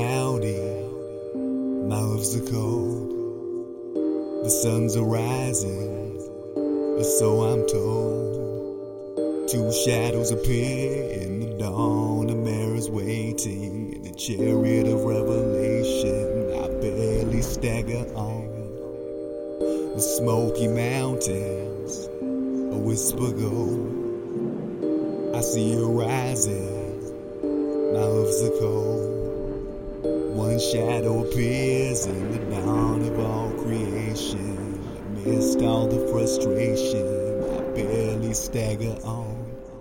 cloudy, my love's are cold. The suns are rising, or so I'm told. Two shadows appear in the dawn, a mirror's waiting in the chariot of revelation. I barely stagger on the smoky mountains, a whisper goes. I see you rising, my love's are cold. One shadow appears in the dawn of all creation. Amidst all the frustration, I barely stagger on.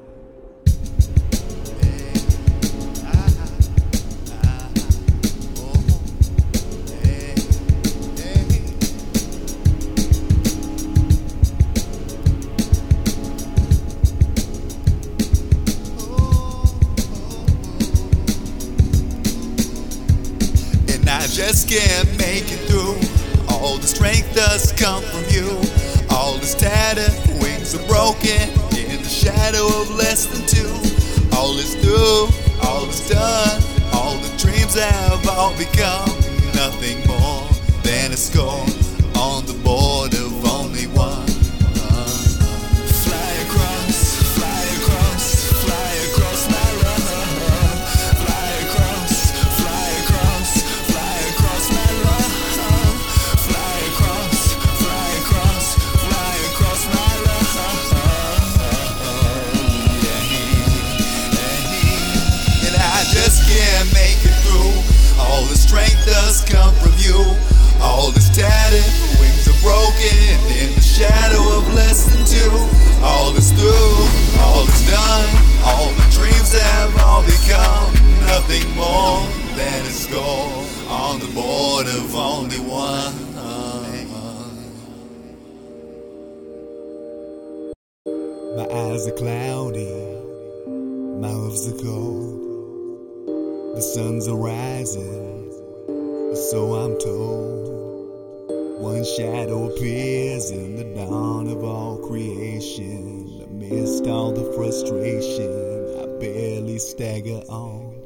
I just can't make it through. All the strength does come from you. All is tattered, wings are broken in the shadow of less than two. All is through, all is done. All the dreams have all become nothing more than a score on the board of only one. Fly across, fly across, fly across my love. Fly across, fly across, fly across my love. Fly across, fly across, fly across my love. And I just can't make it through. All the strength does come from you. All is tattered, wings are broken in the shadow of less than two. All is through, all is done. All the dreams have all become nothing more than a score on the board of only one. My eyes are cloudy, my love's are cold. The suns are rising, so I'm told. One shadow appears in the dawn of all creation. Amidst all the frustration, I barely stagger on.